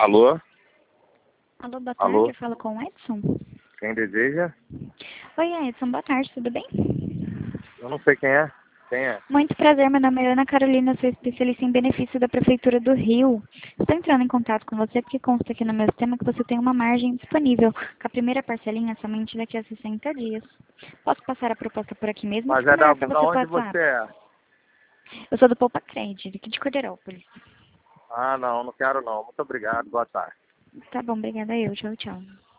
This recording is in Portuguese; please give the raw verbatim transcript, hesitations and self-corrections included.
Alô? Alô, boa tarde, Alô? eu falo com o Edson. Quem deseja? Oi, Edson, boa tarde, tudo bem? Eu não sei quem é. Quem é? Muito prazer, meu nome é Ana Carolina, sou especialista em benefício da Prefeitura do Rio. Estou entrando em contato com você porque consta aqui no meu sistema que você tem uma margem disponível, com a primeira parcelinha somente daqui a sessenta dias. Posso passar a proposta por aqui mesmo ou Mas fica é da, melhor para da você onde passar? você é? Eu sou do Poupa Crédito, aqui de Corderópolis. Ah, não, não quero não. Muito obrigado. Boa tarde. Tá bom, obrigada eu, tchau, tchau.